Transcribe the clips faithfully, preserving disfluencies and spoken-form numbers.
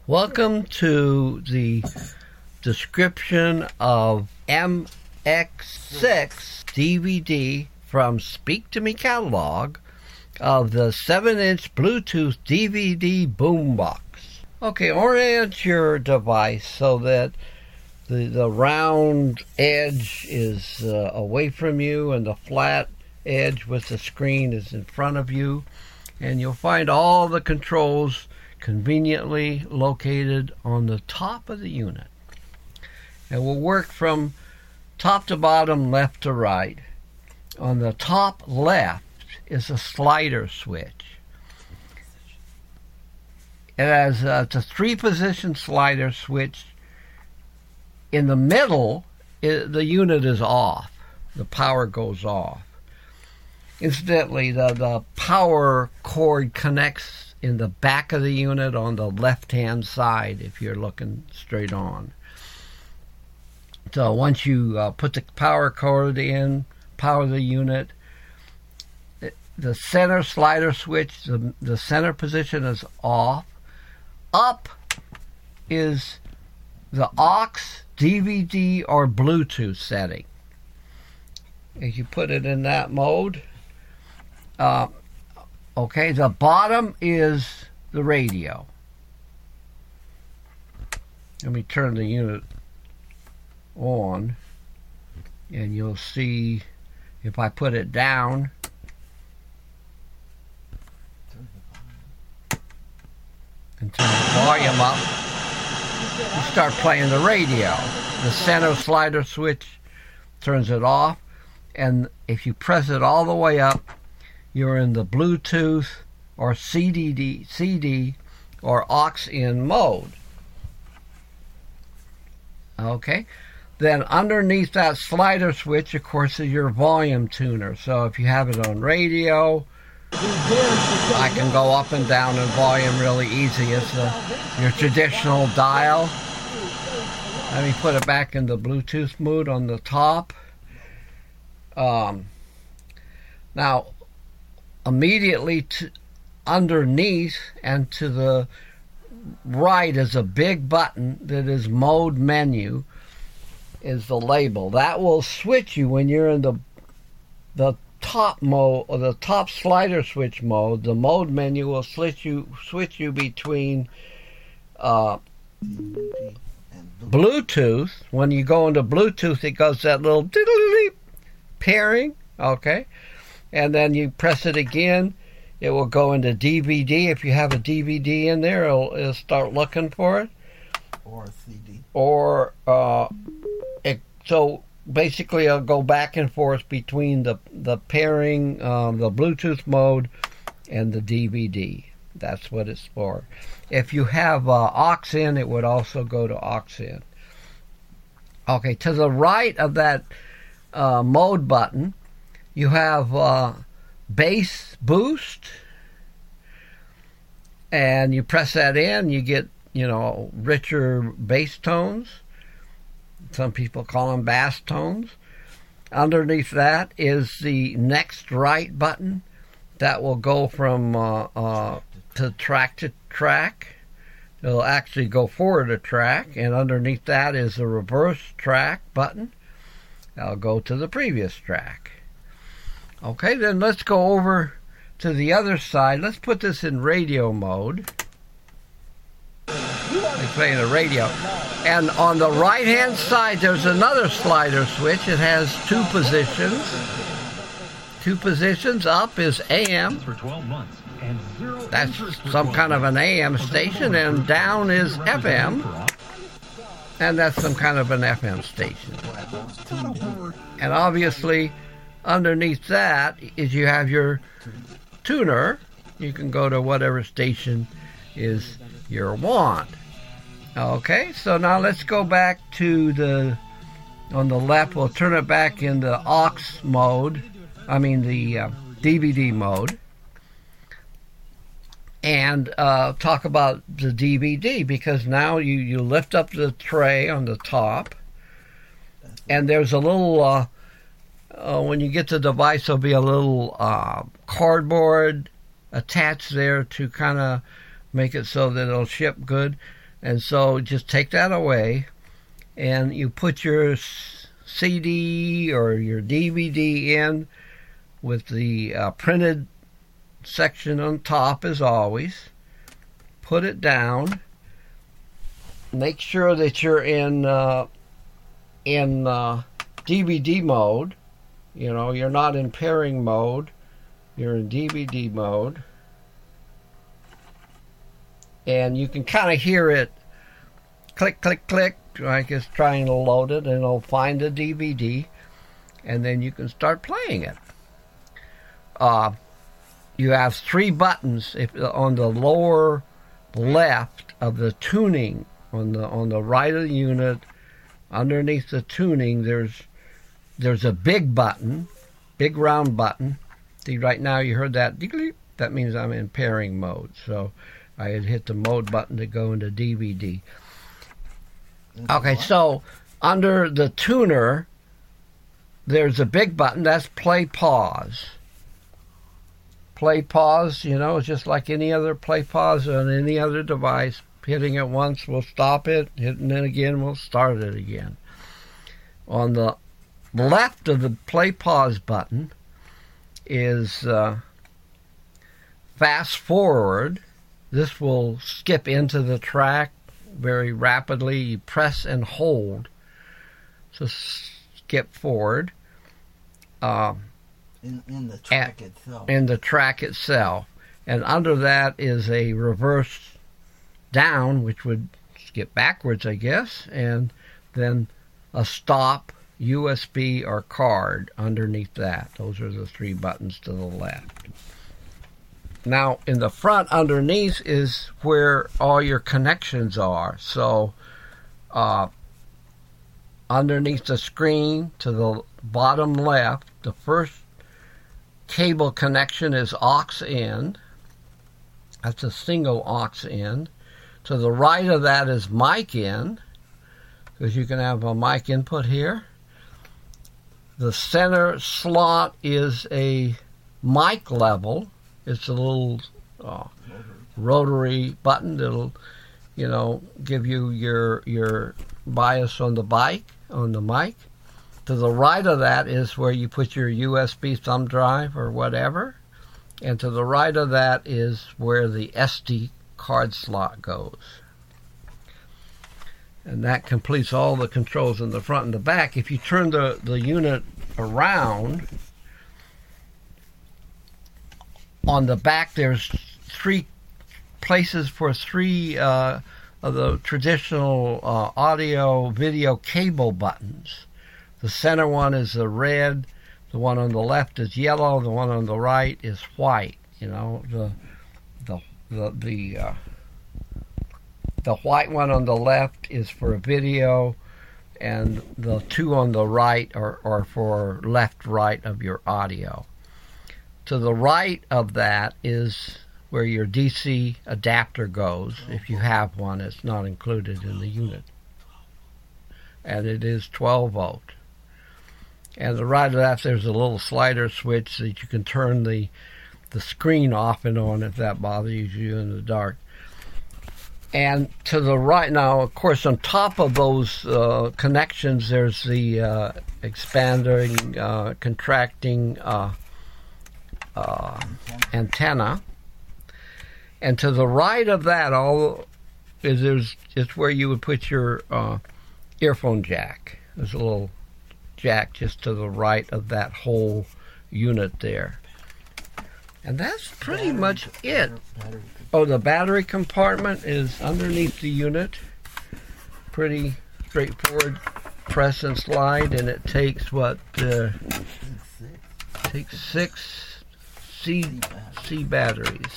Welcome to the description of M X six D V D from Speak to Me catalog of the seven inch Bluetooth D V D boombox. Okay, orient your device so that the, the round edge is uh, away from you and the flat edge with the screen is in front of you, and you'll find all the controls conveniently located on the top of the unit. And we'll work from top to bottom, left to right. On the top left is a slider switch. It has uh, it's a three-position slider switch. In the middle, it, the unit is off. The power goes off. Incidentally, the, the power cord connects in the back of the unit on the left-hand side if you're looking straight on. So once you uh, put the power cord in, power the unit, the center slider switch, the, the center position is off. Up is the aux, D V D, or Bluetooth setting. If you put it in that mode, uh, okay, the bottom is the radio. Let me turn the unit on, and you'll see if I put it down, and turn the volume up, you start playing the radio. The center slider switch turns it off, and if you press it all the way up, you're in the Bluetooth or C D, C D or aux-in mode. Okay? Then underneath that slider switch, of course, is your volume tuner. So if you have it on radio, I can go up and down in volume really easy. It's a, your traditional dial. Let me put it back in the Bluetooth mode on the top. Um, now, immediately to underneath and to the right is a big button that is mode menu, is the label. That will switch you when you're in the the top mode or the top slider switch mode. The mode menu will switch you switch you between uh, Bluetooth. When you go into Bluetooth, it goes that little pairing, okay? And then you press it again, it will go into D V D. If you have a D V D in there, it'll, it'll start looking for it. Or a C D. Or, uh, it, so basically it'll go back and forth between the, the pairing, um, the Bluetooth mode, and the D V D. That's what it's for. If you have uh, aux-in, it would also go to aux-in. Okay, to the right of that uh, mode button, you have uh, bass boost, and you press that in, you get, you know, richer bass tones. Some people call them bass tones. Underneath that is the next right button that will go from uh, uh, to track to track. It'll actually go forward a track, and underneath that is the reverse track button. That'll go to the previous track. Okay, then let's go over to the other side. Let's put this in radio mode. We're playing the radio. And on the right-hand side, there's another slider switch. It has two positions. Two positions. Up is A M. That's some kind of an A M station. And down is F M. And that's some kind of an F M station. And obviously, underneath that is you have your tuner. You can go to whatever station is your want. Okay, so now let's go back to the, on the left, we'll turn it back in the aux mode, I mean the uh, D V D mode, and uh, talk about the D V D, because now you, you lift up the tray on the top, and there's a little, uh, uh, when you get the device, there'll be a little uh, cardboard attached there to kind of make it so that it'll ship good. And so just take that away, and you put your C D or your D V D in with the uh, printed section on top as always. Put it down. Make sure that you're in uh, in uh, D V D mode. You know, you're not in pairing mode. You're in D V D mode. And you can kind of hear it click, click, click, like it's trying to load it, and it'll find the D V D, and then you can start playing it. Uh, you have three buttons if on the lower left of the tuning. On the on the right of the unit, underneath the tuning, there's there's a big button, big round button. See, right now you heard that. That means I'm in pairing mode. So I had hit the mode button to go into D V D. Okay, so under the tuner, there's a big button. That's play pause. Play pause, you know, it's just like any other play pause on any other device. Hitting it once will stop it. Hitting it again will start it again. On the left of the play pause button is uh, fast forward. This will skip into the track very rapidly. You press and hold to skip forward. Uh, in, in the track at, itself. In the track itself. And under that is a reverse down, which would skip backwards, I guess, and then a stop, U S B, or card underneath that. Those are the three buttons to the left. Now, in the front underneath is where all your connections are. So, uh, underneath the screen to the bottom left, the first cable connection is aux in. That's a single aux in. To the right of that is mic in, because you can have a mic input here. The center slot is a mic level. It's a little uh, rotary button that'll, you know, give you your your bias on the bike, on the mic. To the right of that is where you put your U S B thumb drive or whatever. And to the right of that is where the S D card slot goes. And that completes all the controls in the front and the back. If you turn the, the unit around, on the back there's three places for three uh, of the traditional uh, audio video cable buttons. The center one is the red, the one on the left is yellow, the one on the right is white. You know, the the the the, uh, the white one on the left is for video, and the two on the right are, are for left-right of your audio. To the right of that is where your D C adapter goes. If you have one, it's not included in the unit. And it is twelve volt. And to the right of that, there's a little slider switch that you can turn the the screen off and on if that bothers you in the dark. And to the right, now, of course, on top of those uh, connections, there's the uh, expanding, uh, contracting uh, uh, antenna. And to the right of that, all is there's it's where you would put your uh, earphone jack. There's a little jack just to the right of that whole unit there. And that's pretty battery, much it. Battery. Oh, the battery compartment is underneath the unit. Pretty straightforward. Press and slide, and it takes what? Uh, takes six C, C batteries.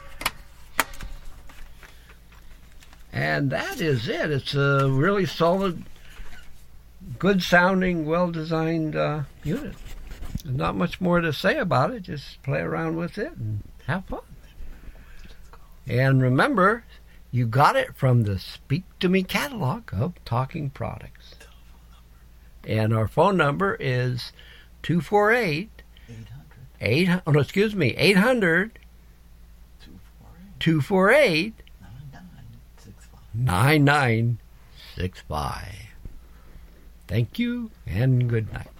And that is it. It's a really solid, good sounding, well designed uh, unit. There's not much more to say about it. Just play around with it and have fun. And remember, you got it from the Speak to Me catalog of talking products. And our phone number is two four eight, eight hundred, oh, no, excuse me, eight hundred, two four eight, nine nine six five. Thank you and good night.